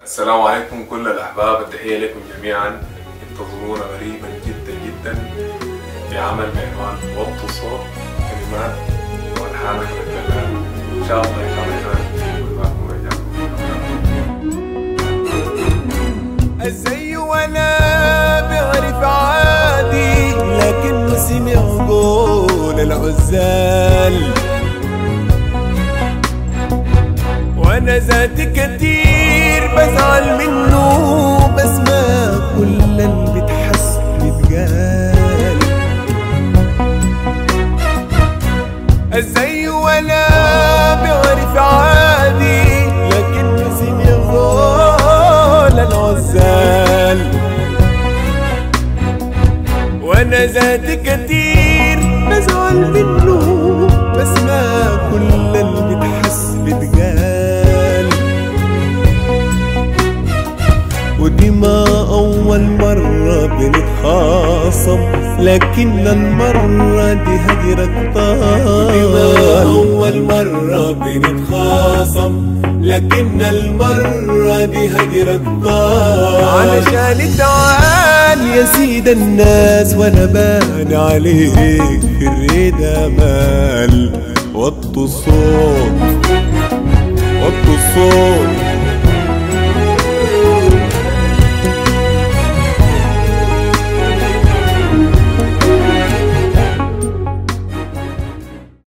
السلام عليكم كل الأحباب، التحية لكم جميعا. انتظرونا قريبا جدا جدا في عمل بعنوان وطوا الصوت، كلمات والحان أحمد الدلال. إن شاء الله يكون معكم. الزي ولا بيعرف عادي، لكنه سمع قول العزال. وانا ذاتي كتير بزعل منه، بس ما كل اللي بتحس بتقال. الزي ولا بيعرف عادي، لكنه سمع قول العزال. وانا ذاتي كتير بزعل منه، بس ما كل اللي بتحس بتقال. ودي ما أول مرة بنتخاصم، لكن المرة دي هجرك طال. ودي ما أول مرة بنتخاصم، لكن المرة دي هجرك طال. علشان تعال يا سيد الناس، وانا بان عليك في الرضا مال. وطوا الصوت وطوا الصوت